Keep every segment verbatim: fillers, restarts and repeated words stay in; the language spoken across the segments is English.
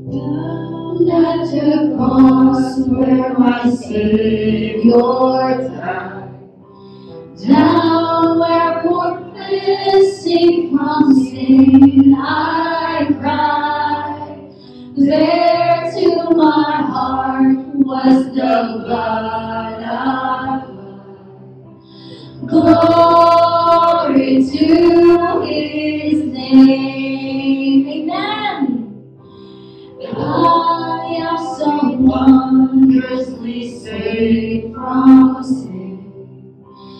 Down at the cross where my Savior died. Down where for cleansing from sin I cried. There to my heart was the blood of life. Glory to His name. Amen. I am so wondrously saved from sin.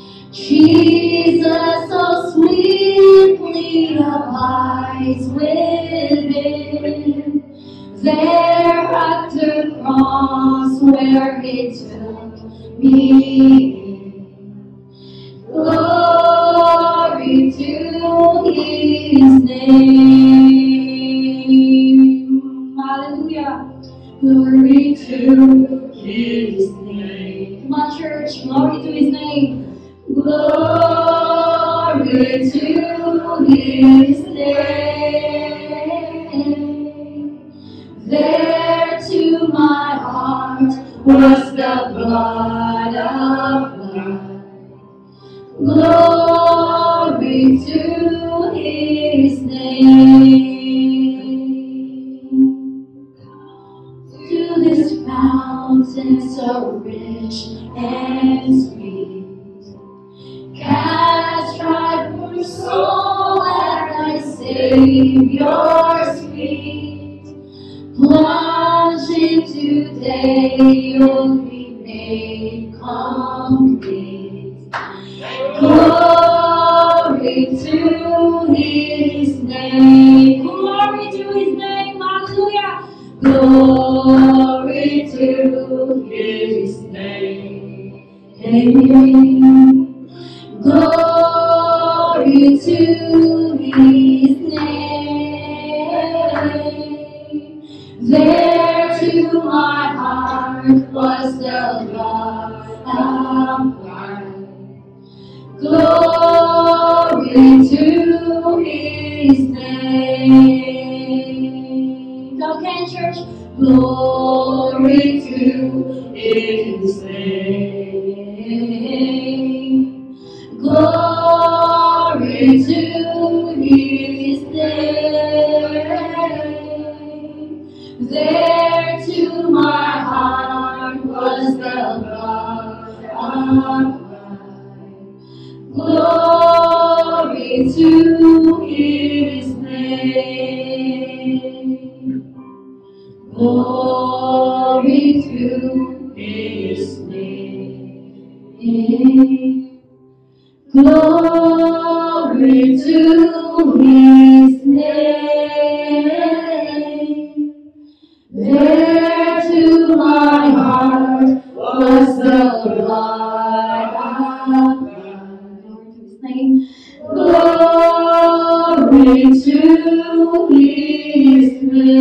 Jesus so sweetly abides within. There at the cross where He took me in. Glory to His name. Hallelujah. Glory to His name. Come on, church. Glory to His name. Glory to His name. There to my heart was the blood of life. Glory to His name. To this fountain so rich and sweet, cast right for soul at thy Savior's feet. Plunge into day, you'll be made complete. Glory to His name. Glory to His name. Hallelujah. Glory to His name. Glory to His name. There to my heart was the blood of life. Glory to His name. Okay, church. Glory to His name. Glory to His name. There to my heart was the blood of glory to His name. Glory to His name. Glory to His name. There to my heart was the blood of name. Glory to His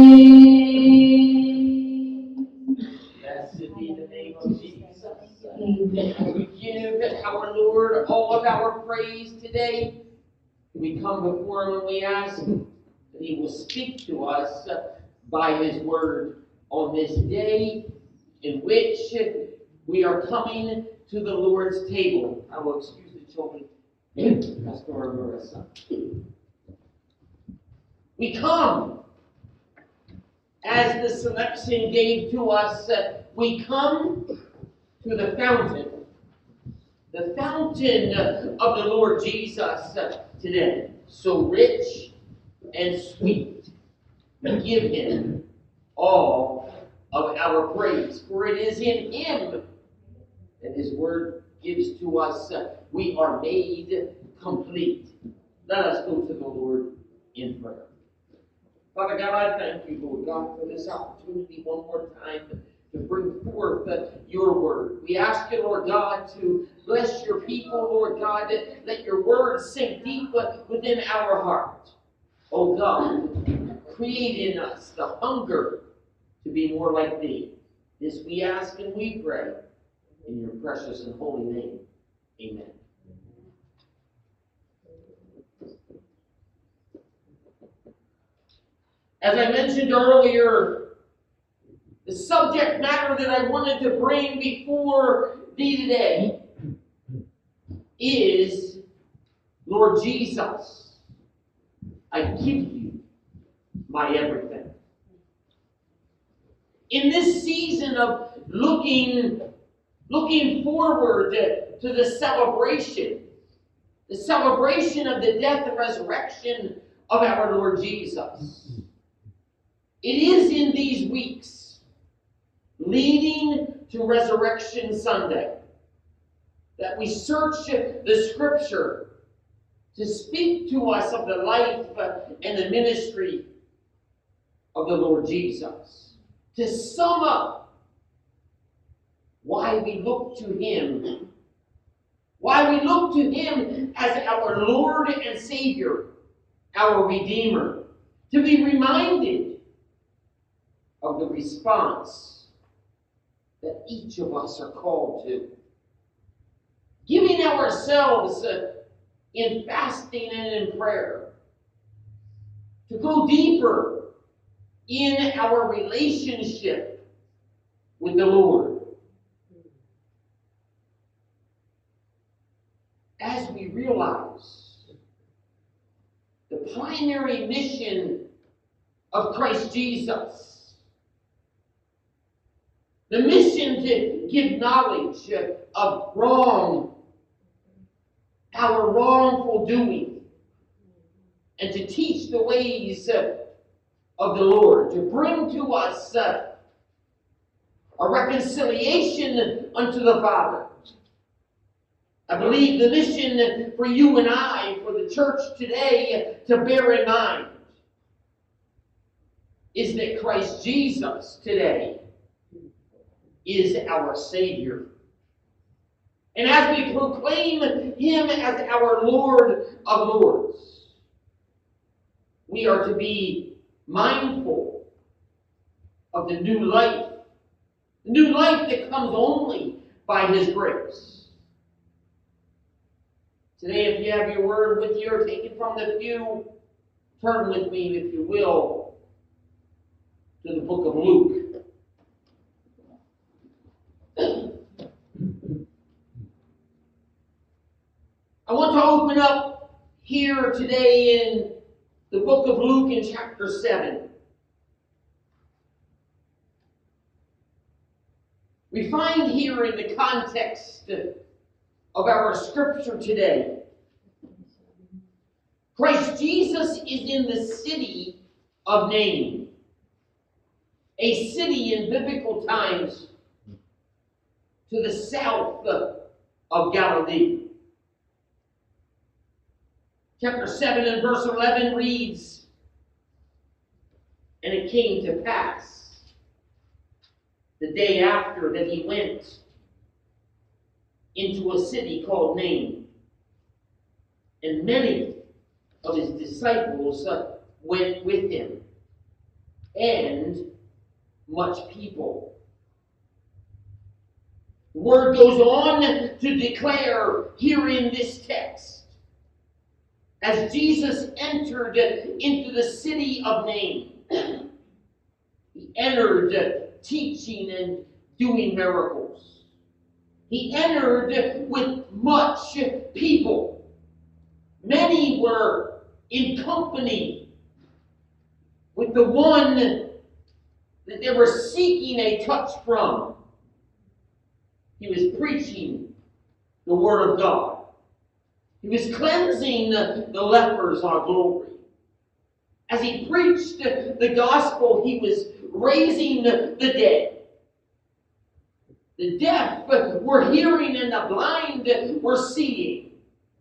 name. Blessed be the name of Jesus. Amen. We give our Lord all of our praise today. We come before Him and we ask that He will speak to us by His word on this day in which we are coming to the Lord's table. I will excuse the children. Pastor Marissa. We come, as the selection gave to us, uh, we come to the fountain, the fountain of the Lord Jesus uh, today, so rich and sweet. We give Him all of our praise, for it is in Him that His word gives to us, uh, we are made complete. Let us go to the Lord in prayer. Father God, I thank you, Lord God, for this opportunity one more time to bring forth uh, your word. We ask you, Lord God, to bless your people, Lord God, that let your word sink deep within our heart. Oh God, create in us the hunger to be more like thee. This we ask and we pray in your precious and holy name. Amen. As I mentioned earlier, The subject matter that I wanted to bring before thee today is, Lord Jesus, I give you my everything. In this season of looking, looking forward to, to the celebration, the celebration of the death and resurrection of our Lord Jesus, it is in these weeks leading to Resurrection Sunday that we search the Scripture to speak to us of the life and the ministry of the Lord Jesus. To sum up why we look to Him, why we look to Him as our Lord and Savior, our Redeemer, to be reminded of the response that each of us are called to. Giving ourselves uh, in fasting and in prayer to go deeper in our relationship with the Lord. As we realize the primary mission of Christ Jesus, the mission to give knowledge of wrong, our wrongful doing, and to teach the ways of the Lord, to bring to us uh, a reconciliation unto the Father. I believe the mission for you and I, for the church today, to bear in mind is that Christ Jesus today is our Savior. And as we proclaim Him as our Lord of Lords, we are to be mindful of the new life, the new life that comes only by His grace. Today, if you have your word with you or take it from the pew, turn with me, if you will, to the book of Luke. I want to open up here today in the book of Luke in chapter seven. We find here in the context of our scripture today, Christ Jesus is in the city of Nain, a city in biblical times to the south of Galilee. Chapter seven and verse eleven reads, "And it came to pass, the day after that he went into a city called Nain, and many of his disciples uh, went with him, and much people." The word goes on to declare here in this text, as Jesus entered into the city of Nain, he entered teaching and doing miracles. He entered with much people. Many were in company with the one that they were seeking a touch from. He was preaching the Word of God. He was cleansing the lepers on glory. As he preached the gospel, he was raising the dead. The deaf were hearing and the blind were seeing.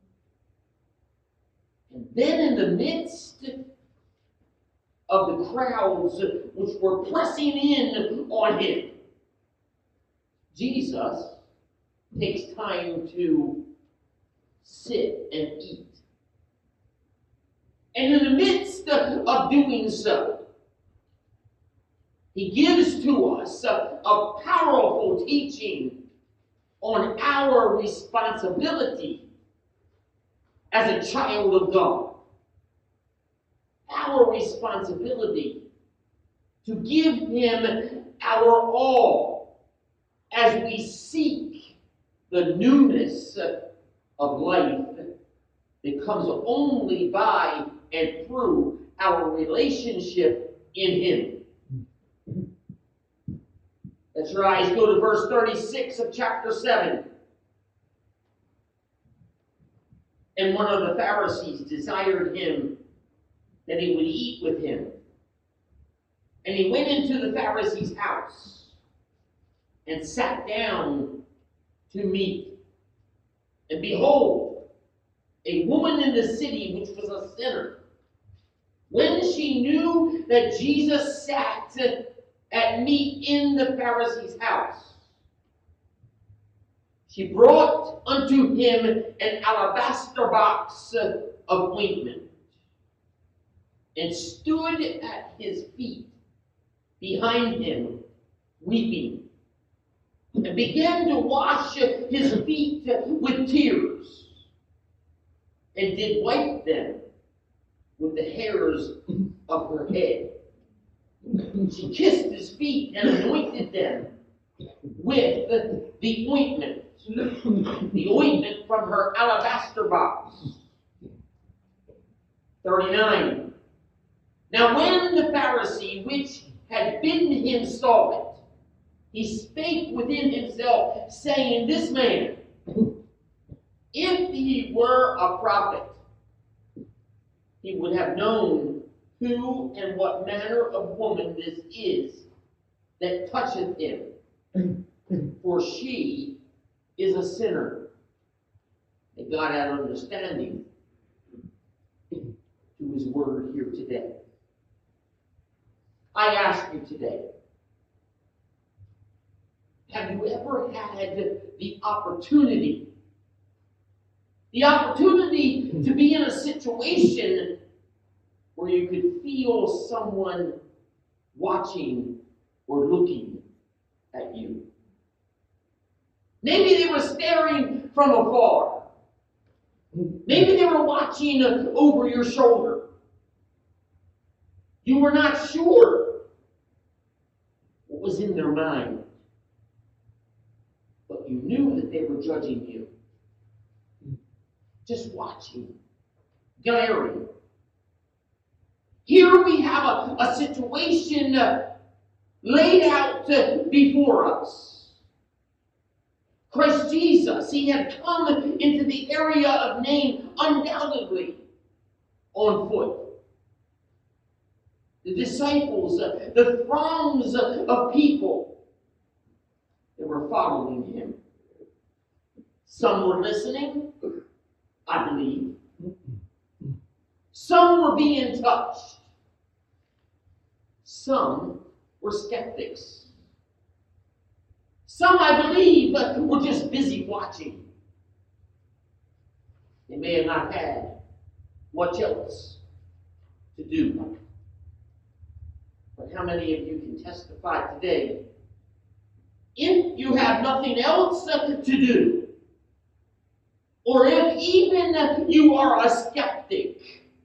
And then in the midst of the crowds which were pressing in on him, Jesus takes time to sit and eat. And in the midst of doing so, he gives to us a, a powerful teaching on our responsibility as a child of God. Our responsibility to give him our all as we seek the newness of life that comes only by and through our relationship in him. Let's rise, go to verse thirty-six of chapter seven. And one of the Pharisees desired him that he would eat with him. And he went into the Pharisee's house and sat down to meat. And behold, a woman in the city which was a sinner, when she knew that Jesus sat at meat in the Pharisee's house, she brought unto him an alabaster box of ointment, and stood at his feet behind him, weeping, and began to wash his feet with tears, and did wipe them with the hairs of her head. She kissed his feet and anointed them with the ointment, the ointment from her alabaster box. thirty-nine. Now when the Pharisee which had bidden him saw it, he spake within himself, saying, This man, if he were a prophet, he would have known who and what manner of woman this is that toucheth him, for she is a sinner. May God add understanding to his word here today. I ask you today, have you ever had the opportunity, the opportunity to be in a situation where you could feel someone watching or looking at you? Maybe they were staring from afar. Maybe they were watching over your shoulder. You were not sure what was in their mind, but you knew that they were judging you. Just watching, glaring. Here we have a, a situation uh, laid out uh, before us. Christ Jesus, he had come into the area of Nain undoubtedly on foot. The disciples, uh, the throngs uh, of people that were following him. Some were listening, I believe. Some were being touched. Some were skeptics. Some, I believe, were just busy watching. They may have not had much else to do. But how many of you can testify today, if you have nothing else to do, or if even you are a skeptic,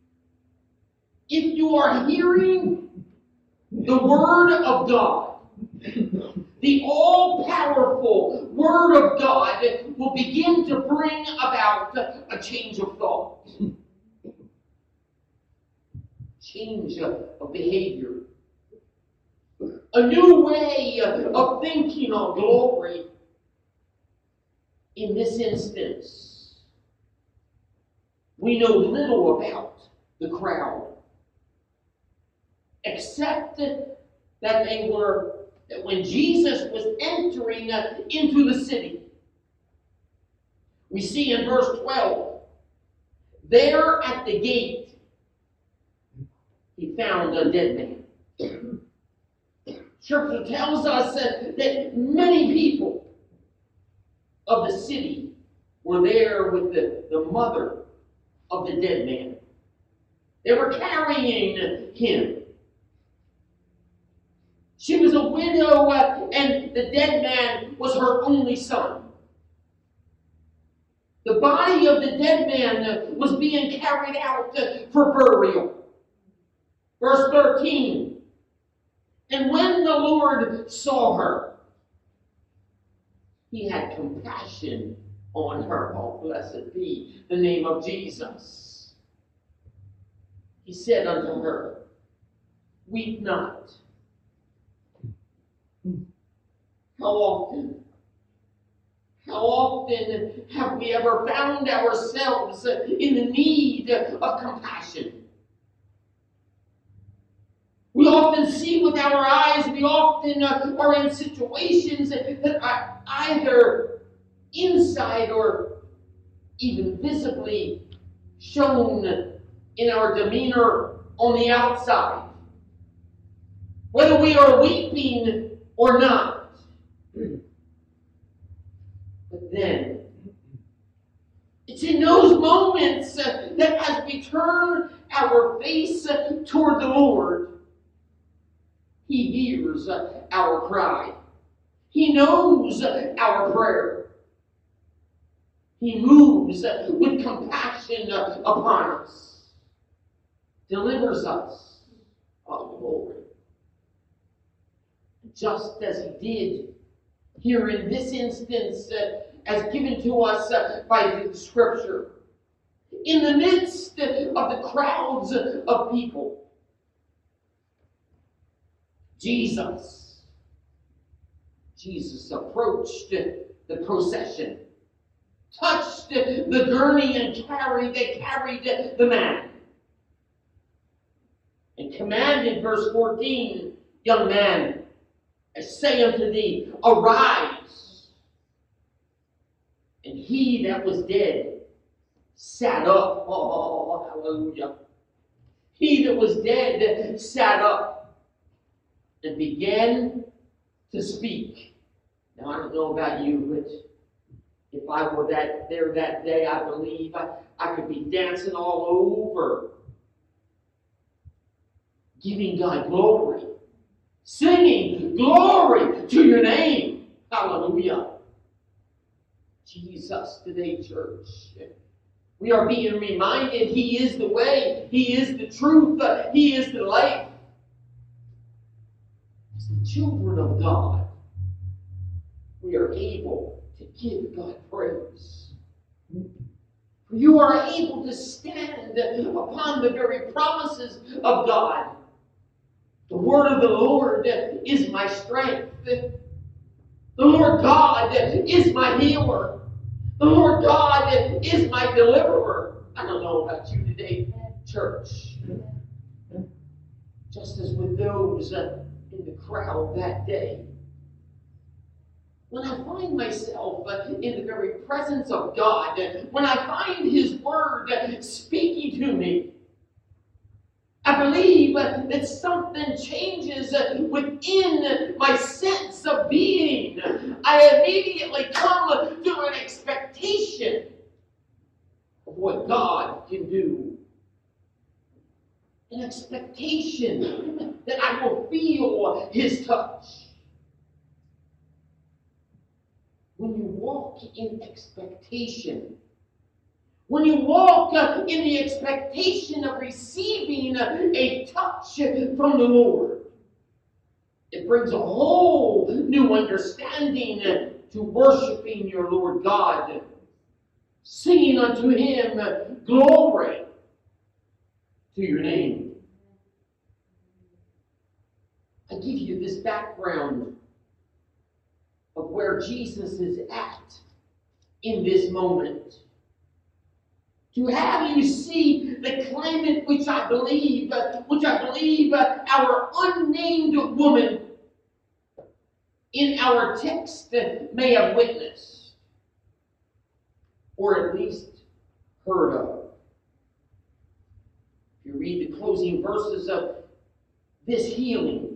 if you are hearing the Word of God, the all-powerful Word of God will begin to bring about a change of thought, change of behavior, a new way of thinking on glory. In this instance, we know little about the crowd, except that they were, that when Jesus was entering into the city, we see in verse twelve, there at the gate, he found a dead man. Scripture tells us that many people of the city were there with the, the mother of the dead man. They were carrying him. She was a widow, uh, and the dead man was her only son. The body of the dead man uh, was being carried out uh, for burial. Verse thirteen, and the Lord saw her, he had compassion on her. Oh, blessed be the name of Jesus. He said unto her, weep not. How often, how often have we ever found ourselves in the need of compassion? We often see with our eyes, we often uh, are in situations that are either inside or even visibly shown in our demeanor on the outside. Whether we are weeping or not. But then, it's in those moments uh, that as we turn our face uh, toward the Lord, he hears uh, our cry. He knows uh, our prayer. He moves uh, with compassion uh, upon us. Delivers us. Oh, glory. Just as he did here in this instance, uh, as given to us uh, by the Scripture. In the midst of the crowds of people, Jesus, Jesus approached the procession, touched the gurney and carried, they carried the man, and commanded, verse fourteen, young man, I say unto thee, arise. And he that was dead sat up. Oh, hallelujah. He that was dead sat up and began to speak. Now, I don't know about you, but if I were that there that day, I believe I, I could be dancing all over, giving God glory, singing glory to your name. Hallelujah. Jesus today, church. We are being reminded he is the way, he is the truth, he is the life. As the children of God, we are able to give God praise. For you are able to stand upon the very promises of God. The word of the Lord is my strength. The Lord God is my healer. The Lord God is my deliverer. I don't know about you today, church. Just as with those in the crowd that day. When I find myself in the very presence of God, when I find his word speaking to me, I believe that something changes within my sense of being. I immediately come to an expectation of what God can do. An expectation that I will feel his touch. When you walk in expectation, when you walk uh, in the expectation of receiving uh, a touch from the Lord, it brings a whole new understanding uh, to worshiping your Lord God, singing unto him uh, glory to your name. I give you this background of where Jesus is at in this moment. To have you see the climate which I believe, uh, which I believe uh, our unnamed woman in our text uh, may have witnessed, or at least heard of. If you read the closing verses of this healing,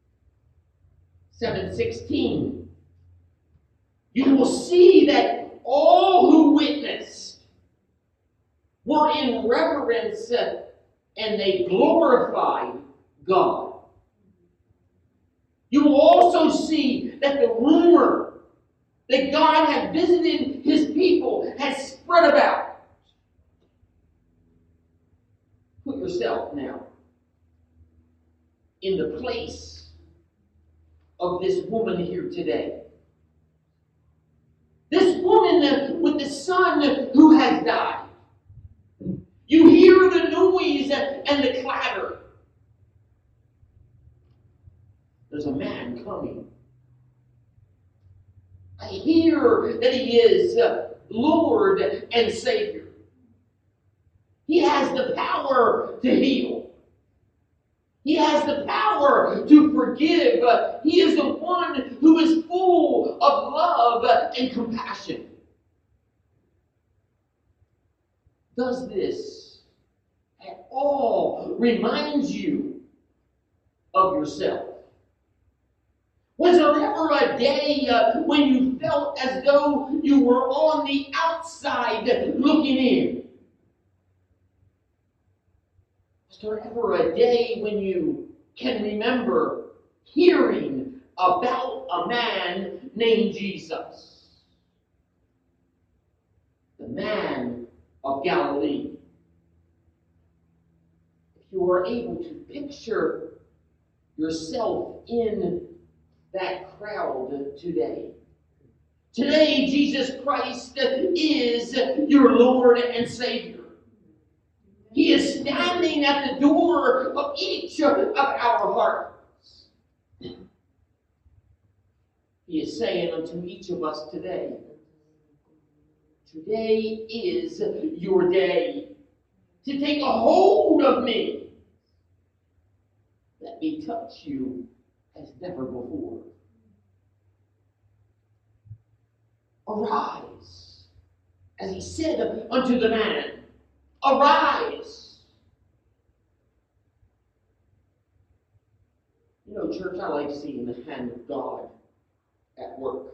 seven sixteen, you will see that all who witnessed were in reverence uh, and they glorified God. You will also see that the rumor that God had visited his people has spread about. Put yourself now in the place of this woman here today. This woman with the son who has died. You hear the noise and the clatter. There's a man coming. I hear that he is Lord and Savior. He has the power to heal. He has the power to forgive. He is the one who is full of love and compassion. Does this at all remind you of yourself? Was there ever a day uh, when you felt as though you were on the outside looking in? Was there ever a day when you can remember hearing about a man named Jesus? The man of Galilee. If you were able to picture yourself in that crowd today. Today, Jesus Christ is your Lord and Savior. He is standing at the door of each of our hearts. He is saying unto each of us today, today is your day to take a hold of me. Let me touch you as never before. Arise, as he said unto the man, arise. You know, church, I like seeing the hand of God at work.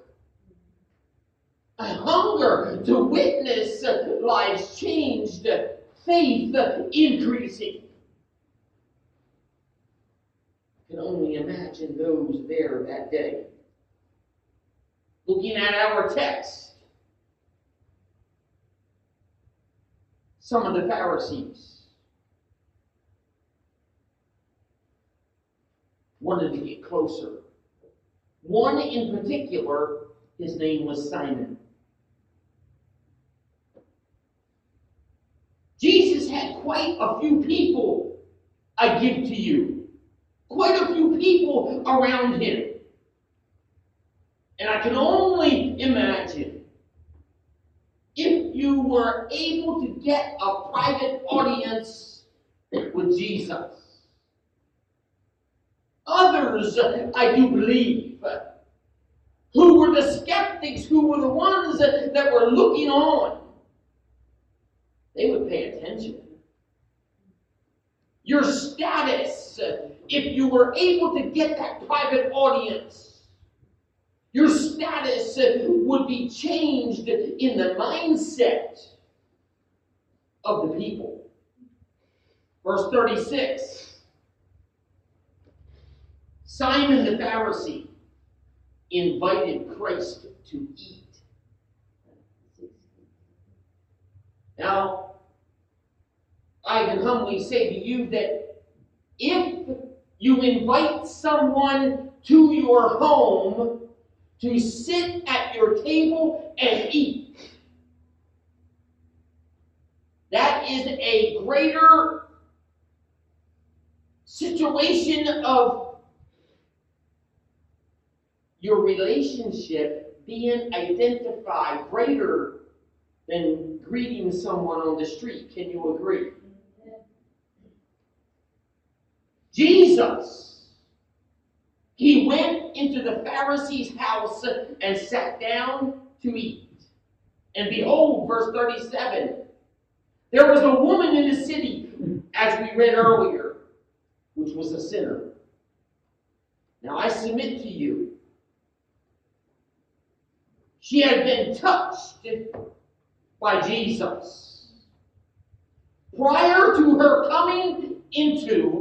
A hunger to witness lives changed, faith increasing. I can only imagine those there that day. Looking at our text, some of the Pharisees wanted to get closer. One in particular, his name was Simon. Jesus had quite a few people, I give to you. Quite a few people around him. And I can only imagine if you were able to get a private audience with Jesus. Others, I do believe, who were the skeptics, who were the ones that, that were looking on, they would pay attention. Your status, if you were able to get that private audience, your status would be changed in the mindset of the people. Verse thirty-six. Simon the Pharisee invited Christ to eat. Now, I can humbly say to you that if you invite someone to your home to sit at your table and eat, that is a greater situation of your relationship being identified greater than greeting someone on the street. Can you agree? Jesus, he went into the Pharisee's house and sat down to eat. And behold, verse thirty-seven, there was a woman in the city, as we read earlier, which was a sinner. Now I submit to you, she had been touched by Jesus prior to her coming into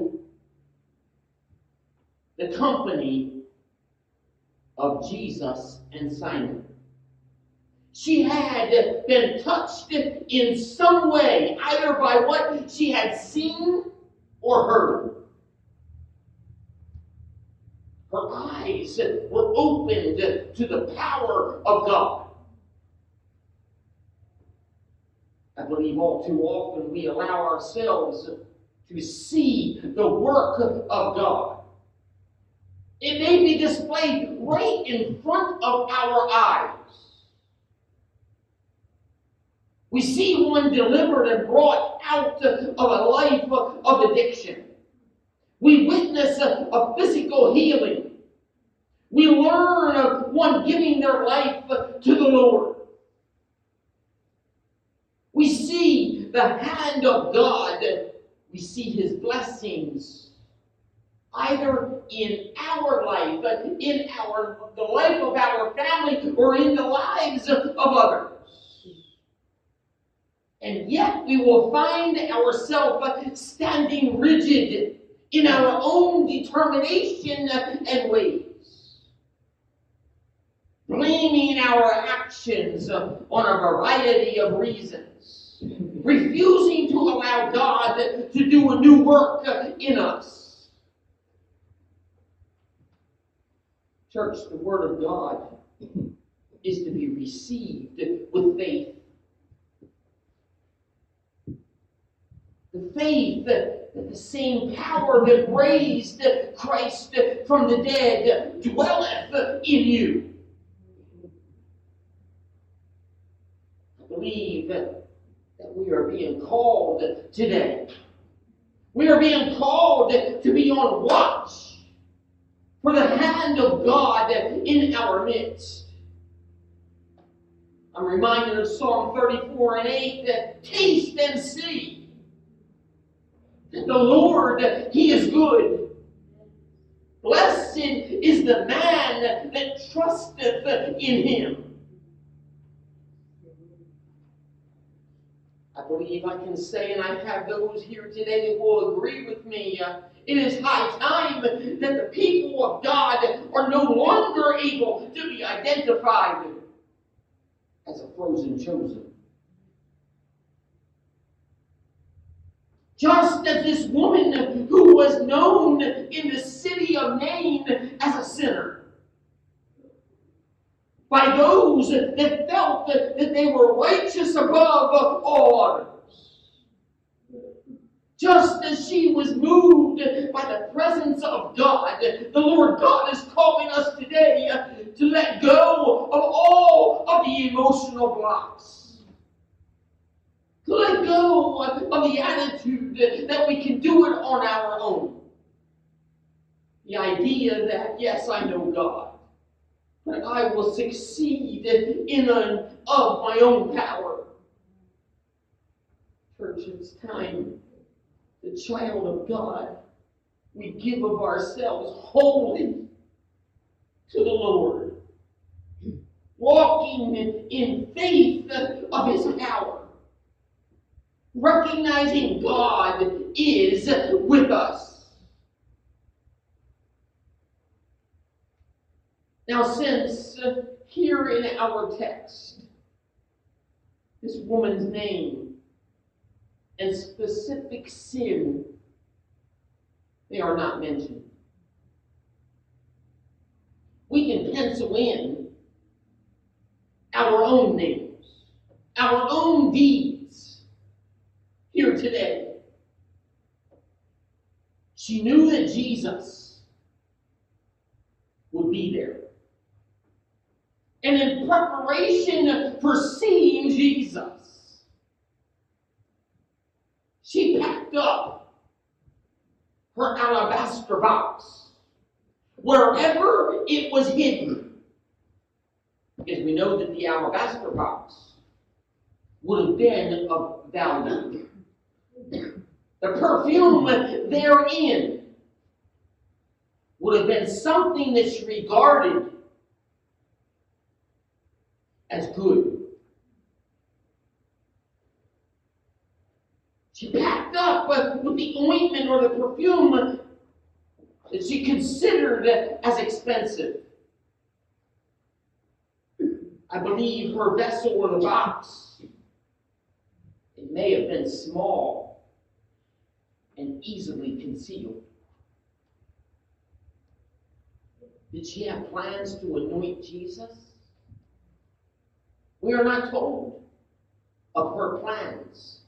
the company of Jesus and Simon. She had been touched in some way, either by what she had seen or heard. Her eyes were opened to the power of God. I believe all too often we allow ourselves to see the work of God. It may be displayed right in front of our eyes. We see one delivered and brought out of a life of addiction. We witness a, a physical healing. We learn of one giving their life to the Lord. We see the hand of God. We see His blessings, either in our life, in our the life of our family, or in the lives of others. And yet we will find ourselves standing rigid in our own determination and ways, blaming our actions on a variety of reasons, refusing to allow God to do a new work in us. Church, the Word of God is to be received with faith. The faith that the same power that raised Christ from the dead dwelleth in you. I believe that we are being called today. We are being called to be on watch for the hand of God in our midst. I'm reminded of Psalm thirty-four and eight, that taste and see that the Lord, He is good. Blessed is the man that trusteth in Him. I believe I can say, and I have those here today that will agree with me, uh, it is high time that the people of God are no longer able to be identified as a frozen chosen. Just as this woman who was known in the city of Nain as a sinner, by those that felt that, that they were righteous above all others. Just as she was moved by the presence of God, the Lord God is calling us today to let go of all of the emotional blocks. To let go of the attitude that we can do it on our own. The idea that, yes, I know God, but I will succeed in and of my own power. Church, it's time, the child of God, we give of ourselves wholly to the Lord, walking in faith of His power, recognizing God is with us. Now, since uh, here in our text, this woman's name and specific sin, they are not mentioned, we can pencil in our own names, our own deeds here today. She knew that Jesus would be there. And in preparation for seeing Jesus, she packed up her alabaster box wherever it was hidden. Because we know that the alabaster box would have been of value. The perfume therein would have been something that's regarded as good. She packed up with the ointment or the perfume that she considered as expensive. I believe her vessel or the box, it may have been small and easily concealed. Did she have plans to anoint Jesus? We are not told of her plans.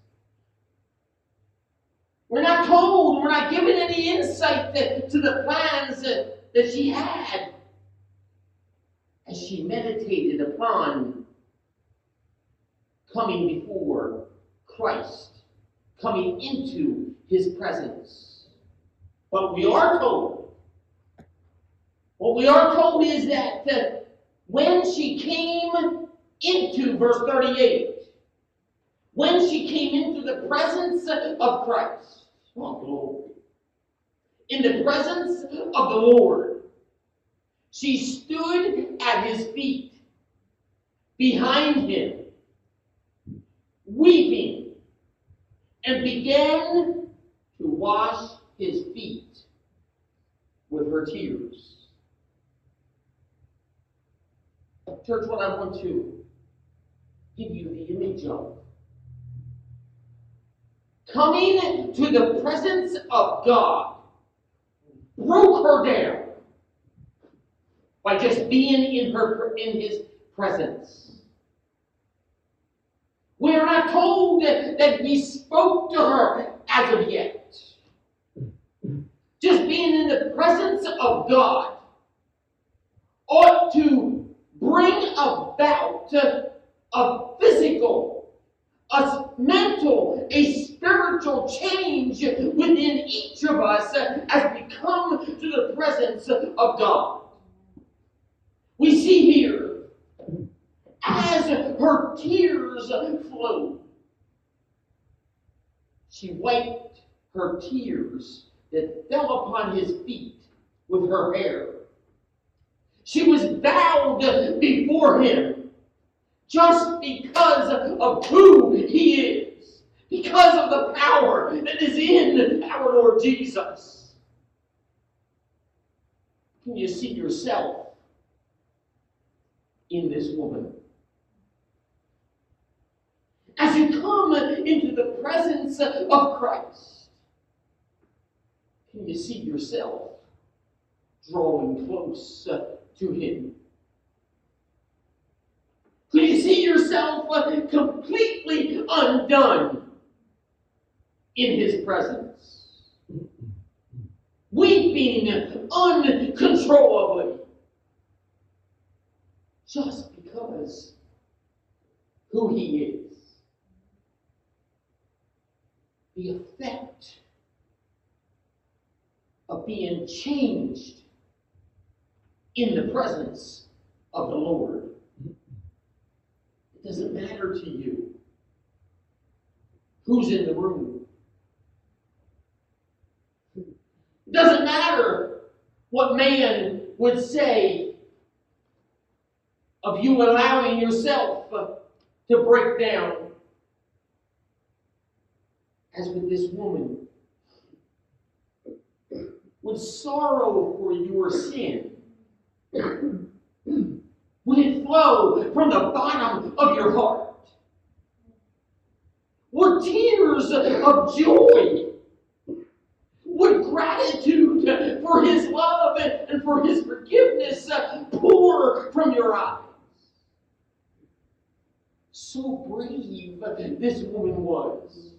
We're not told, we're not given any insight to, to the plans that, that she had as she meditated upon coming before Christ, coming into his presence. But we are told, what we are told is that uh, when she came into, verse thirty-eight, when she came into the presence of Christ, oh glory, in the presence of the Lord, she stood at his feet, behind him, weeping, and began to wash his feet with her tears. Church, what I want to give you the image of, coming to the presence of God broke her down by just being in her in his presence. We are not told that, that he spoke to her as of yet. Just being in the presence of God ought to bring about a, a physical, a mental, a spiritual change within each of us as we come to the presence of God. We see here, as her tears flowed, she wiped her tears that fell upon his feet with her hair. She was bowed before him just because of who he is, because of the power that is in our Lord Jesus. Can you see yourself in this woman? As you come into the presence of Christ, can you see yourself drawing close to him? Can you see yourself completely undone in his presence? Weeping uncontrollably, just because who he is. The effect of being changed in the presence of the Lord. It doesn't matter to you who's in the room. It doesn't matter what man would say of you allowing yourself to break down. As with this woman, would sorrow for your sin, would it flow from the bottom of your heart? Would tears of joy, would gratitude for his love and for his forgiveness pour from your eyes? So brave this woman was,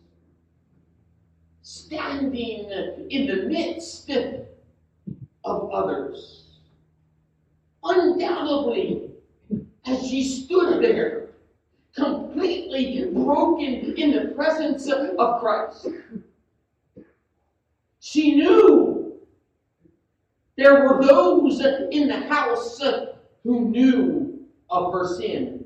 standing in the midst of others. Undoubtedly, as she stood there, completely broken in the presence of Christ, she knew there were those in the house who knew of her sin,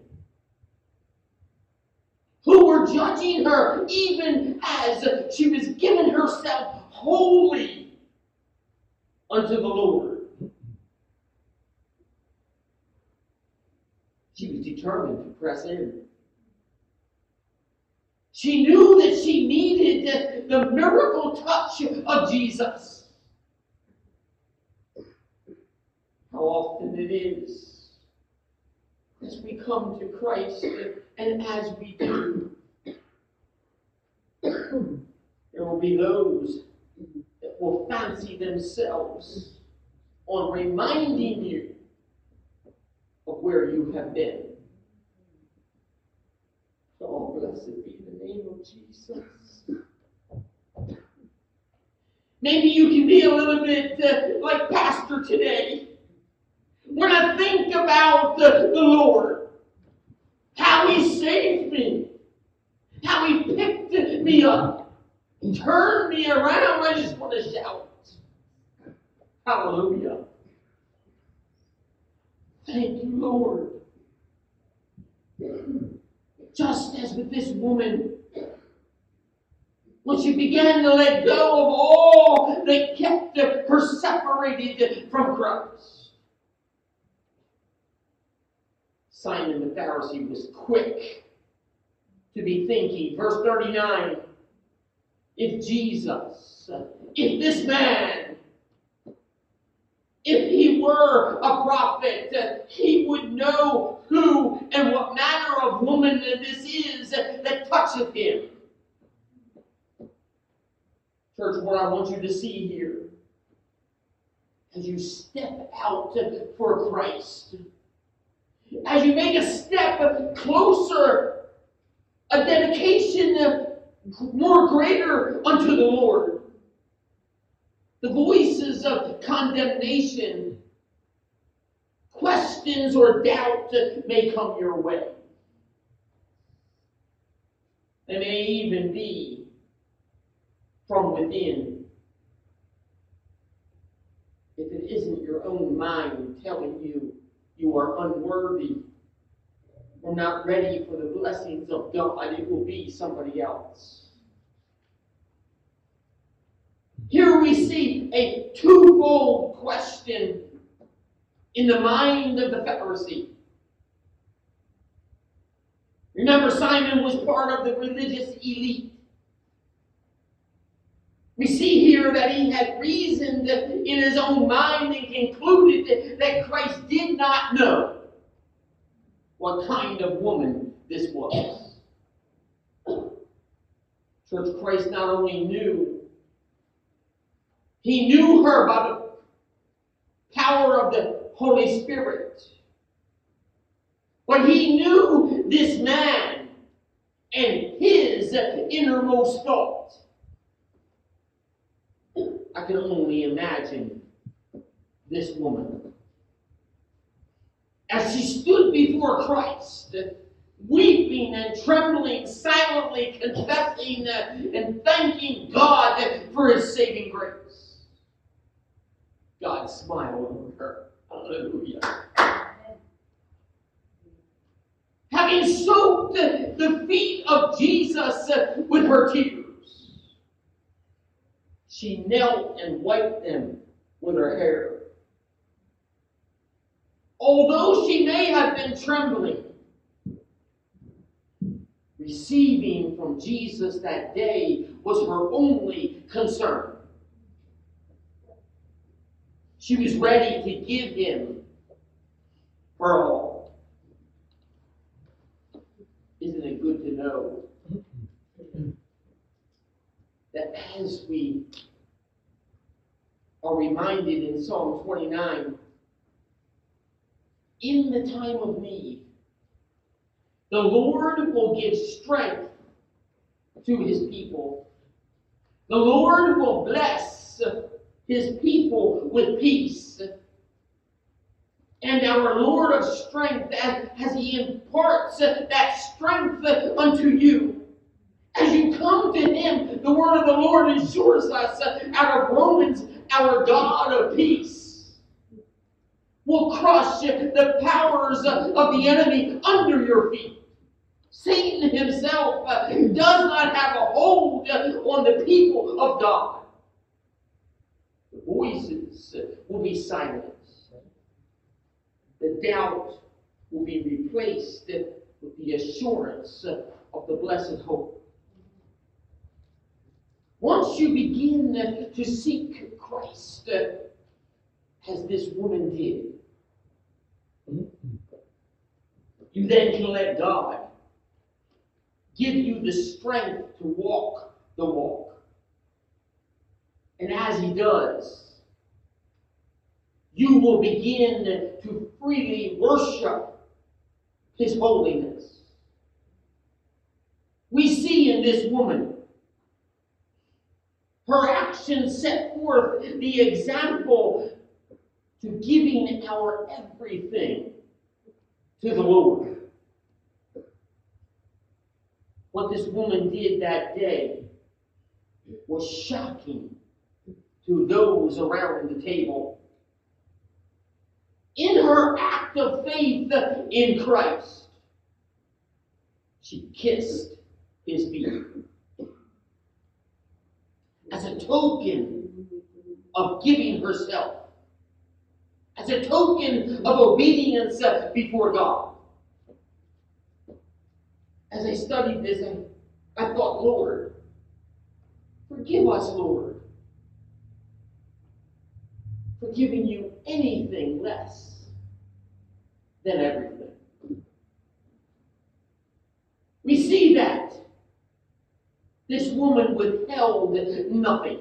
who were judging her even as she was giving herself wholly unto the Lord. She was determined to press in. She knew that she needed the miracle touch of Jesus. How often it is, as we come to Christ, and as we do, there will be those that will fancy themselves on reminding you of where you have been. Oh, blessed be the name of Jesus. Maybe you can be a little bit uh, like Pastor today. When I think about uh, the Lord, how He saved me, how He picked me up, turned me around, I just want to shout. Hallelujah. Thank you, Lord. Just as with this woman, when she began to let go of all that kept her separated from Christ, Simon the Pharisee was quick to be thinking. Verse thirty-nine, if Jesus, if this man, if he were a prophet, he would know who and what manner of woman this is that toucheth him. Church, what I want you to see here, as you step out for Christ, as you make a step closer, a dedication more greater unto the Lord, the voices of condemnation, questions, or doubt may come your way. They may even be from within. If it isn't your own mind telling you you are unworthy or not ready for the blessings of God, it will be somebody else. Here we see a twofold question in the mind of the Pharisee. Remember, Simon was part of the religious elite. We see here that he had reasoned in his own mind and concluded that Christ did not know what kind of woman this was. Church, Christ not only knew, he knew her by the power of the Holy Spirit, but he knew this man and his innermost thought. I can only imagine this woman as she stood before Christ, weeping and trembling, silently confessing and thanking God for His saving grace. God smiled on her. Hallelujah. Having soaked the feet of Jesus with her tears, she knelt and wiped them with her hair. Although she may have been trembling, receiving from Jesus that day was her only concern. She was ready to give Him her all. Isn't it good to know that as we are reminded in Psalm twenty-nine, in the time of need, the Lord will give strength to His people. The Lord will bless His people with peace. And our Lord of strength, as He imparts that strength unto you, as you come to Him, the word of the Lord ensures us out of Romans, our God of peace will crush the powers of the enemy under your feet. Satan himself does not have a hold on the people of God. The voices will be silenced. The doubt will be replaced with the assurance of the blessed hope. Once you begin to seek Christ, as this woman did, you then can let God give you the strength to walk the walk. And as He does, you will begin to freely worship His holiness. We see in this woman, her actions set forth the example to giving our everything to the Lord. What this woman did that day was shocking to those around the table. In her act of faith in Christ, she kissed His feet as a token of giving herself, as a token of obedience before God. As I studied this, I, I thought, Lord, forgive us, Lord, for giving you anything less than everything. We see that this woman withheld nothing.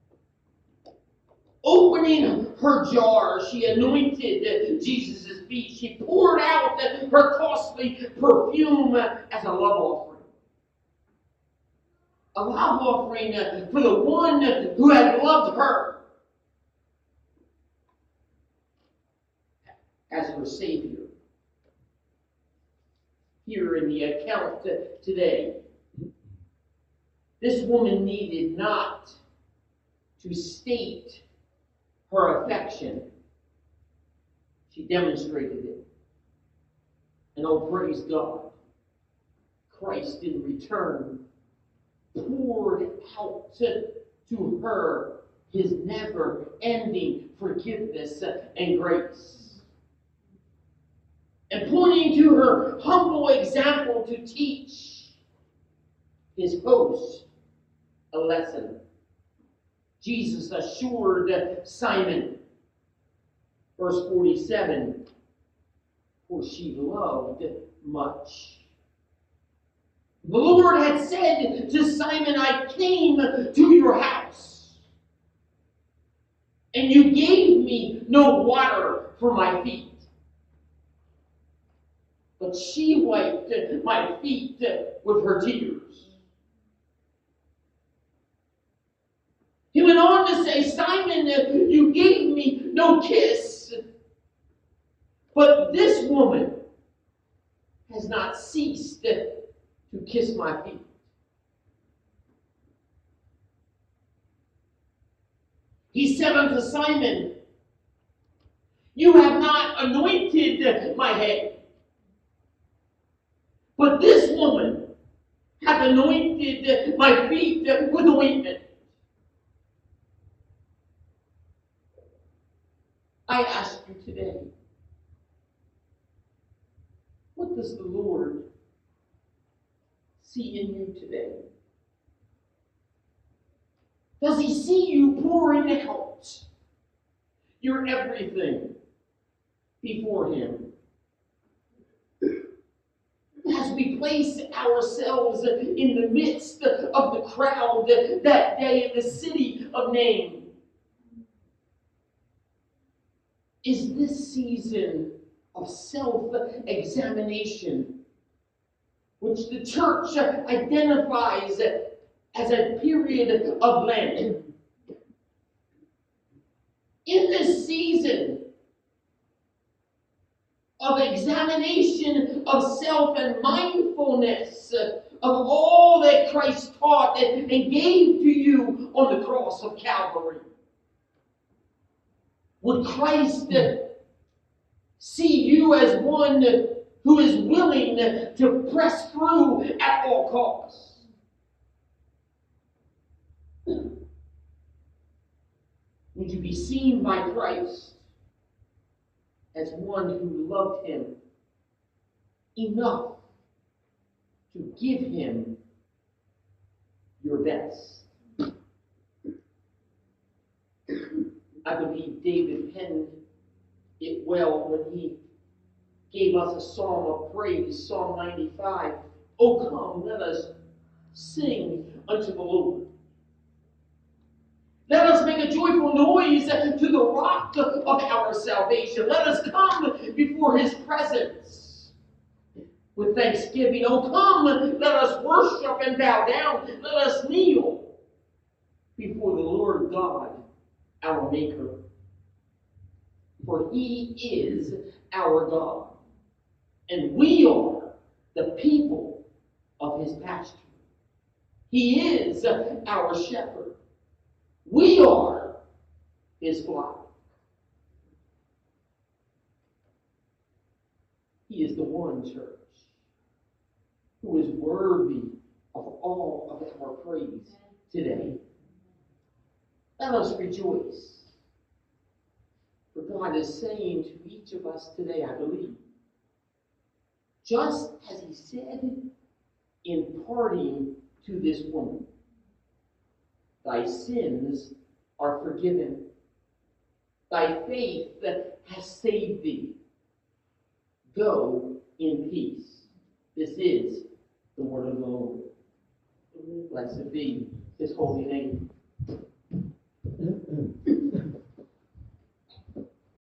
Opening her jar, she anointed Jesus' feet. She poured out her costly perfume as a love offering. A love offering for the one who had loved her as her Savior. Here in the account today, this woman needed not to state her affection. She demonstrated it. And oh, praise God, Christ in return poured out to, to her His never-ending forgiveness and grace. And pointing to her humble example to teach His host a lesson. Jesus assured Simon, verse forty-seven, for she loved much. The Lord had said to Simon, I came to your house, and you gave me no water for my feet. But she wiped my feet with her tears. He went on to say, Simon, you gave me no kiss, but this woman has not ceased to kiss my feet. He said unto Simon, you have not anointed my head, but this woman hath anointed my feet with ointment. I ask you today, what does the Lord see in you today? Does He see you pouring out your everything before Him? As we place ourselves in the midst of the crowd that day in the city of Nain, is this season of self-examination, which the church identifies as a period of Lent. In this season of examination of self and mindfulness of all that Christ taught and gave to you on the cross of Calvary, would Christ see you as one who is willing to press through at all costs? Would you be seen by Christ as one who loved Him enough to give Him your best? I believe David penned it well when he gave us a psalm of praise, Psalm ninety-five. Oh, come, let us sing unto the Lord. Let us make a joyful noise to the rock of our salvation. Let us come before his presence with thanksgiving. Oh, come, let us worship and bow down. Let us kneel before the Lord God, our Maker. For he is our God, and we are the people of his pasture. He is our shepherd. We are his flock. He is the one, church, who is worthy of all of our praise today. Let us rejoice. For God is saying to each of us today, I believe, just as he said in parting to this woman, thy sins are forgiven. Thy faith has saved thee. Go in peace. This is the word of the Lord. Blessed be his holy name.